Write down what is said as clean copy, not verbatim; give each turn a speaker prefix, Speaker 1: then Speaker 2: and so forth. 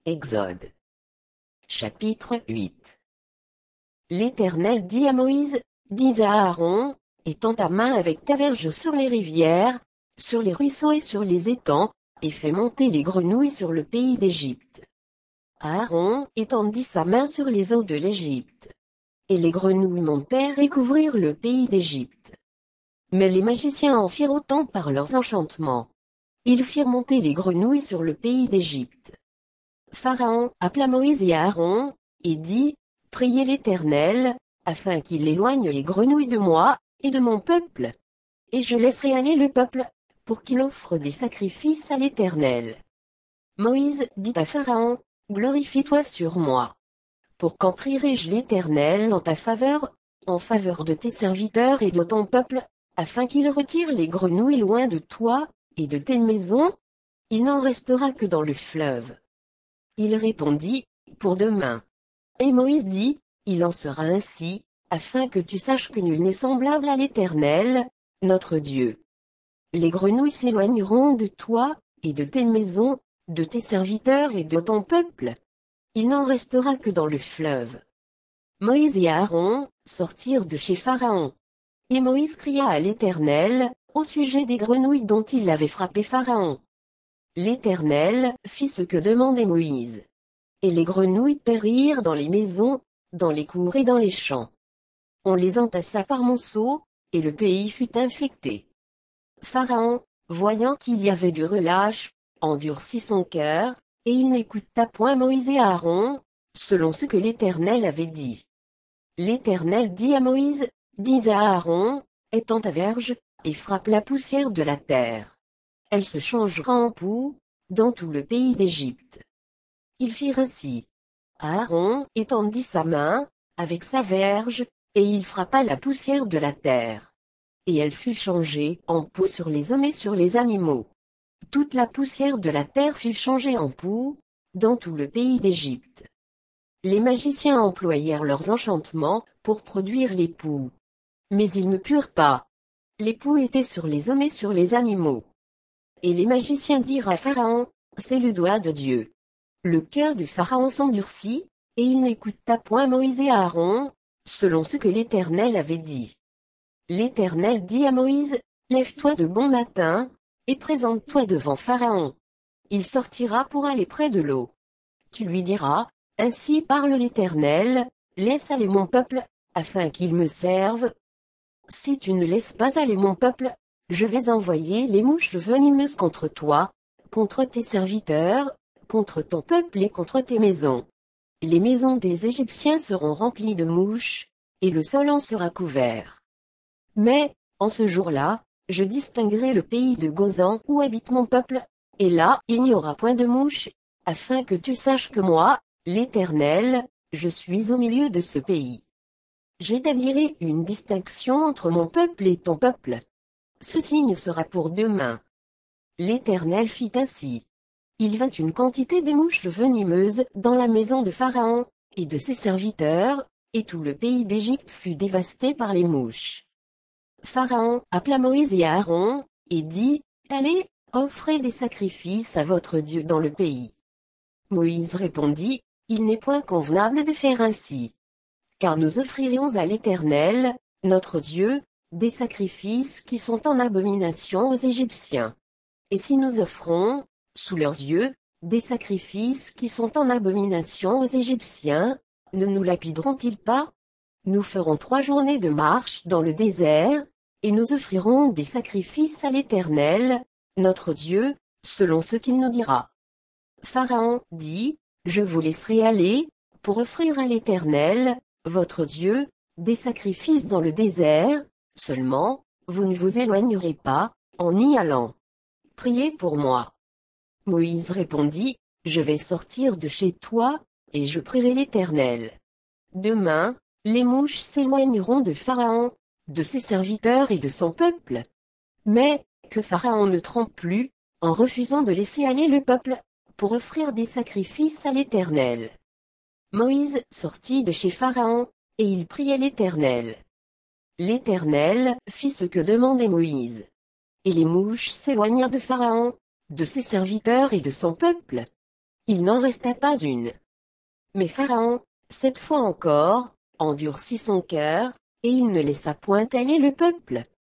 Speaker 1: Exode. Chapitre 8. L'Éternel dit à Moïse, dis à Aaron, étends ta main avec ta verge sur les rivières, sur les ruisseaux et sur les étangs, et fais monter les grenouilles sur le pays d'Égypte. Aaron étendit sa main sur les eaux de l'Égypte. Et les grenouilles montèrent et couvrirent le pays d'Égypte. Mais les magiciens en firent autant par leurs enchantements. Ils firent monter les grenouilles sur le pays d'Égypte. Pharaon appela Moïse et Aaron, et dit, priez l'Éternel, afin qu'il éloigne les grenouilles de moi, et de mon peuple. Et je laisserai aller le peuple, pour qu'il offre des sacrifices à l'Éternel. Moïse dit à Pharaon, glorifie-toi sur moi. Pour quand prierai-je l'Éternel en ta faveur, en faveur de tes serviteurs et de ton peuple, afin qu'il retire les grenouilles loin de toi, et de tes maisons? Il n'en restera que dans le fleuve. Il répondit, pour demain. Et Moïse dit, il en sera ainsi, afin que tu saches que nul n'est semblable à l'Éternel, notre Dieu. Les grenouilles s'éloigneront de toi, et de tes maisons, de tes serviteurs et de ton peuple. Il n'en restera que dans le fleuve. Moïse et Aaron sortirent de chez Pharaon. Et Moïse cria à l'Éternel, au sujet des grenouilles dont il avait frappé Pharaon. L'Éternel fit ce que demandait Moïse. Et les grenouilles périrent dans les maisons, dans les cours et dans les champs. On les entassa par monceaux, et le pays fut infecté. Pharaon, voyant qu'il y avait du relâche, endurcit son cœur, et il n'écouta point Moïse et Aaron, selon ce que l'Éternel avait dit. L'Éternel dit à Moïse, dis à Aaron, étends ta verge, et frappe la poussière de la terre. Elle se changera en poux, dans tout le pays d'Égypte. Ils firent ainsi. Aaron étendit sa main, avec sa verge, et il frappa la poussière de la terre. Et elle fut changée en poux sur les hommes et sur les animaux. Toute la poussière de la terre fut changée en poux, dans tout le pays d'Égypte. Les magiciens employèrent leurs enchantements pour produire les poux. Mais ils ne purent pas. Les poux étaient sur les hommes et sur les animaux. Et les magiciens dirent à Pharaon, c'est le doigt de Dieu. Le cœur du Pharaon s'endurcit, et il n'écouta point Moïse et Aaron, selon ce que l'Éternel avait dit. L'Éternel dit à Moïse, lève-toi de bon matin, et présente-toi devant Pharaon. Il sortira pour aller près de l'eau. Tu lui diras, ainsi parle l'Éternel, laisse aller mon peuple, afin qu'il me serve. Si tu ne laisses pas aller mon peuple, je vais envoyer les mouches venimeuses contre toi, contre tes serviteurs, contre ton peuple et contre tes maisons. Les maisons des Égyptiens seront remplies de mouches, et le sol en sera couvert. Mais, en ce jour-là, je distinguerai le pays de Gozan où habite mon peuple, et là il n'y aura point de mouches, afin que tu saches que moi, l'Éternel, je suis au milieu de ce pays. J'établirai une distinction entre mon peuple et ton peuple. Ce signe sera pour demain. L'Éternel fit ainsi. Il vint une quantité de mouches venimeuses dans la maison de Pharaon, et de ses serviteurs, et tout le pays d'Égypte fut dévasté par les mouches. Pharaon appela Moïse et Aaron, et dit, allez, offrez des sacrifices à votre Dieu dans le pays. Moïse répondit, il n'est point convenable de faire ainsi. Car nous offririons à l'Éternel, notre Dieu, des sacrifices qui sont en abomination aux Égyptiens. Et si nous offrons, sous leurs yeux, des sacrifices qui sont en abomination aux Égyptiens, ne nous lapideront-ils pas? Nous ferons 3 journées de marche dans le désert, et nous offrirons des sacrifices à l'Éternel, notre Dieu, selon ce qu'il nous dira. Pharaon dit, je vous laisserai aller, pour offrir à l'Éternel, votre Dieu, des sacrifices dans le désert, seulement, vous ne vous éloignerez pas, en y allant. Priez pour moi. Moïse répondit, je vais sortir de chez toi, et je prierai l'Éternel. Demain, les mouches s'éloigneront de Pharaon, de ses serviteurs et de son peuple. Mais, que Pharaon ne trompe plus, en refusant de laisser aller le peuple, pour offrir des sacrifices à l'Éternel. Moïse sortit de chez Pharaon, et il priait l'Éternel. L'Éternel fit ce que demandait Moïse. Et les mouches s'éloignèrent de Pharaon, de ses serviteurs et de son peuple. Il n'en resta pas une. Mais Pharaon, cette fois encore, endurcit son cœur, et il ne laissa point aller le peuple.